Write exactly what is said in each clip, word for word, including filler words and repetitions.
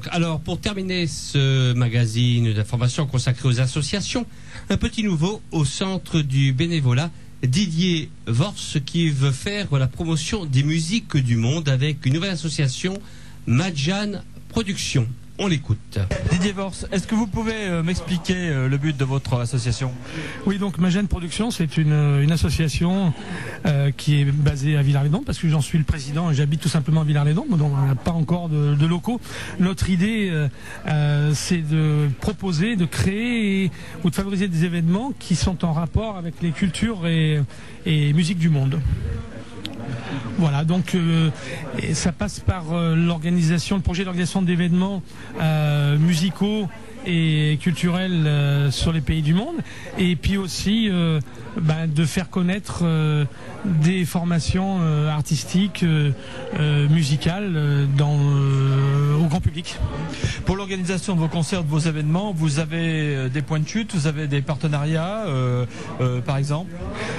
Alors, pour terminer ce magazine d'information consacré aux associations, un petit nouveau au centre du bénévolat, Didier Vorse, qui veut faire la promotion des musiques du monde avec une nouvelle association, Madjan Productions. On l'écoute. Didier Vorse, est-ce que vous pouvez euh, m'expliquer euh, le but de votre association? Oui, donc Madjan Productions, c'est une, une association euh, qui est basée à Villars-les-Dombes, parce que j'en suis le président et j'habite tout simplement à Villars-les-Dombes, donc on n'a pas encore de, de locaux. Notre idée, euh, euh, c'est de proposer, de créer et, ou de favoriser des événements qui sont en rapport avec les cultures et, et musiques du monde. Voilà, donc euh, et ça passe par euh, l'organisation, le projet d'organisation d'événements euh, musicaux et culturels euh, sur les pays du monde, et puis aussi euh, bah, de faire connaître euh, des formations euh, artistiques, euh, euh, musicales euh, dans, euh, au grand public. Pour l'organisation de vos concerts, de vos événements, vous avez des points de chute, vous avez des partenariats, euh, euh, par exemple?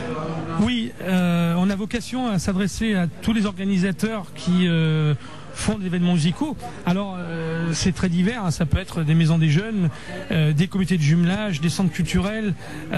Oui, euh, on a vocation à s'adresser à tous les organisateurs qui euh, font des événements musicaux. Alors euh, c'est très divers, hein. Ça peut être des maisons des jeunes, euh, des comités de jumelage, des centres culturels,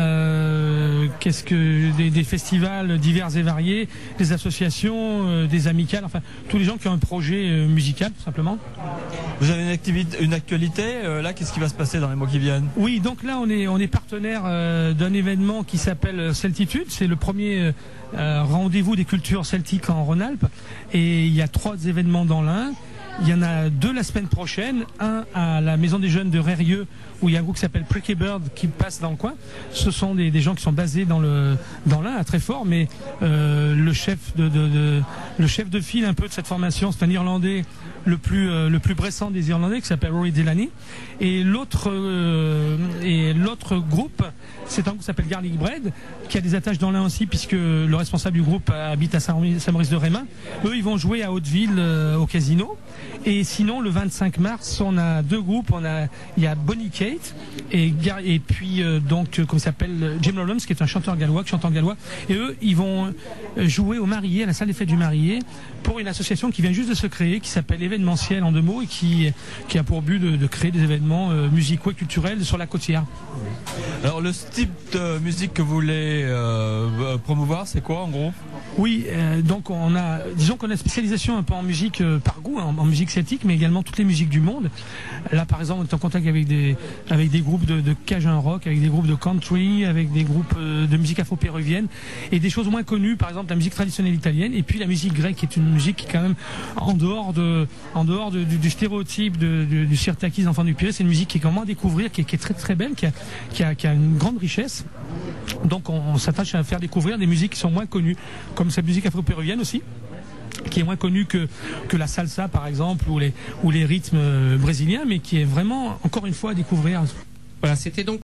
euh, qu'est-ce que des, des festivals divers et variés, des associations, euh, des amicales, enfin tous les gens qui ont un projet euh, musical tout simplement. Vous avez une activité, une actualité euh, là, qu'est-ce qui va se passer dans les mois qui viennent? Oui, donc là on est on est partenaire euh, d'un événement qui s'appelle Celtitude. C'est le premier euh, rendez-vous des cultures celtiques en Rhône-Alpes, et il y a trois événements dans l'un. Il y en a deux la semaine prochaine, un à la Maison des Jeunes de Rérieux, où il y a un groupe qui s'appelle Pricky Bird qui passe dans le coin. Ce sont des, des gens qui sont basés dans le dans l'un à Treffort, mais euh, le chef de, de, de le chef de file un peu de cette formation, c'est un Irlandais, le plus euh, le plus pressant des Irlandais, qui s'appelle Rory Delaney, et l'autre euh, et l'autre groupe, c'est un groupe qui s'appelle Garlic Bread, qui a des attaches dans l'un aussi, puisque le responsable du groupe habite à Saint-Maurice-de-Rémin. Eux, ils vont jouer à Hauteville euh, au casino. Et sinon, le vingt-cinq mars, on a deux groupes. On a, il y a Bonnie Kate et, Gar et puis euh, donc euh, comment s'appelle Jim Lawrence, qui est un chanteur gallois, chanteur gallois. Et eux, ils vont jouer au Marié, à la salle des fêtes du Marié, pour une association qui vient juste de se créer, qui s'appelle Événementiel en deux mots, et qui qui a pour but de, de créer des événements euh, musicaux et culturels sur la côtière. Alors le type de musique que vous voulez euh, promouvoir, c'est quoi en gros? Oui, euh, donc on a, disons qu'on a une spécialisation un peu en musique euh, par goût, hein, en musique celtique, mais également toutes les musiques du monde. Là, par exemple, on est en contact avec des avec des groupes de, de cajun rock, avec des groupes de country, avec des groupes euh, de musique afro-péruvienne, et des choses moins connues, par exemple la musique traditionnelle italienne, et puis la musique grecque, qui est une musique qui est quand même en dehors de en dehors de, du, du stéréotype de, de, du Sirtakis, enfant du Pirée. C'est une musique qui est comment à découvrir, qui est, qui est très très belle, qui a, qui a qui a une grande richesse. Donc on, on s'attache à faire découvrir des musiques qui sont moins connues, comme cette musique afro-péruvienne aussi, qui est moins connue que, que la salsa par exemple, ou les, ou les rythmes brésiliens, mais qui est vraiment, encore une fois, à découvrir. Voilà, c'était donc